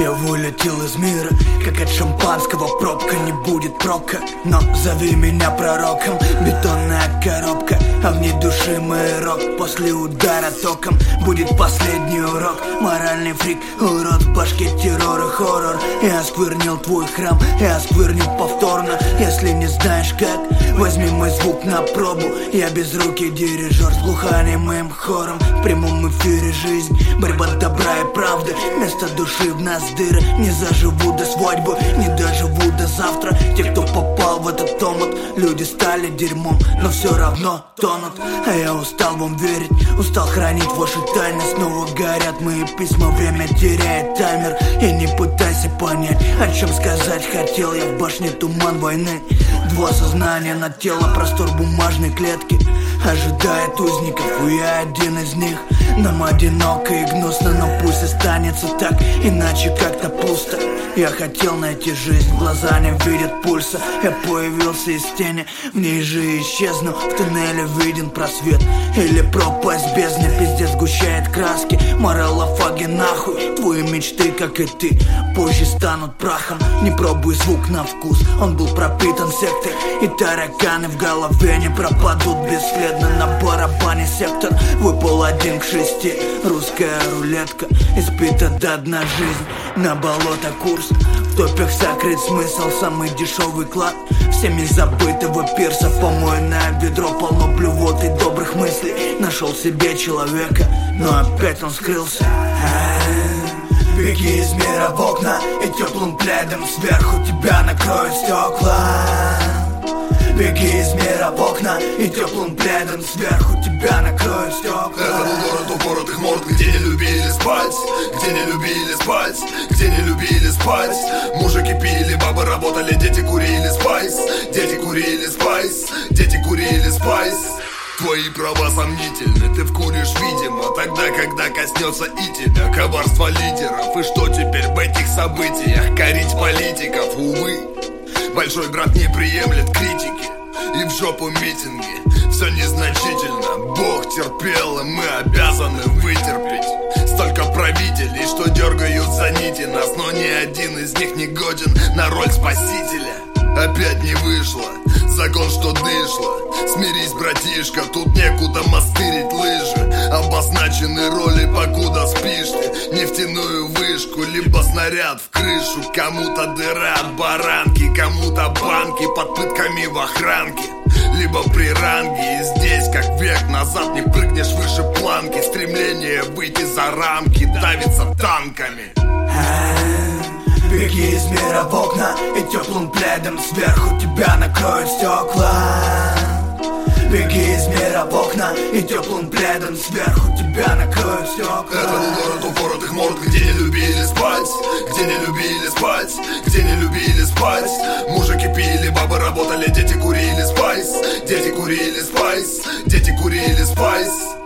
Я вылетел из мира, как от шампанского пробка. Не будет прока, но зови меня пророком. Бетонная коробка, а в ней душимый рок. После удара током будет последний урок. Моральный фрик, урод, в башке террор и хоррор. Я осквернил твой храм, я осквернил повторно. Если не знаешь как, возьми мой звук на пробу. Я безрукий дирижер с глухонемым хором. В прямом эфире жизнь, борьба добра и правды. Вместо души в нас дыры. Не заживу до свадьбы, не доживу до завтра. Те, кто попал в этот омут, люди стали дерьмом, но все равно тонут. А я устал вам верить, устал хранить ваши тайны. Снова горят мои письма, время теряет таймер. И не пытайся понять, о чем сказать хотел. Я в башне туман войны, два сознания на тело, простор бумажной клетки ожидает узников, и я один из них. Нам одиноко и гнусно, но пусть останется так, иначе как-то пусто. Я хотел найти жизнь, глаза не видят пульса. Я появился из тени, в ней же исчезну. В туннеле виден просвет или пропасть бездны. Пиздец сгущает краски, моралофаги нахуй. Твои мечты, как и ты, позже станут прахом. Не пробуй звук на вкус, он был пропитан сектой. И тараканы в голове не пропадут бесследно. На барабане сектор выпал 1 к 6. Русская рулетка, испита до дна жизнь. На болото курс, в топях сокрыт смысл. Самый дешевый клад всеми забытого пирса. Помойное ведро полно блювот и добрых мыслей. Нашел себе человека, но опять он скрылся. Беги из мира в окна, и теплым пледом сверху тебя накроют стекла. Беги из мира в окна, и теплым пледом сверху тебя накроют стекла. Это был город упоротых морд, где не любили спать, где не любили спать, где не любили спать. Мужики пили, бабы работали, дети курили спайс, дети курили спайс, дети курили спайс. Твои права сомнительны, ты вкуришь, видимо, тогда, когда коснется и тебя коварство лидеров. И что теперь в этих событиях корить политиков? Увы, большой брат не приемлет критики, и в жопу митинги. Все незначительно, Бог терпел, и мы обязаны вытерпеть. Столько правителей, что дергают за нити нас, но ни один из них не годен на роль спасителя. Опять не вышло, закон, что дышло. Смирись, братишка, тут некуда мастырить лыжи. Обозначены роли, покуда спишь ты. Нефтяную вышку, либо снаряд в крышу. Кому-то дыра от баранки, кому-то банки под пытками в охранке, либо при ранге. И здесь, как век назад, не прыгнешь выше планки. Стремление выйти за рамки давится танками. Беги из мира в окна, и теплым пледом сверху тебя накроют стекла. Беги из мира в окна, и теплым пледом сверху тебя накроют стекла. Это был город упоротых морд, где не любили спать, где не любили спать, где не любили спать. Мужики пили, бабы работали, дети курили спайс, дети курили спайс, дети курили спайс.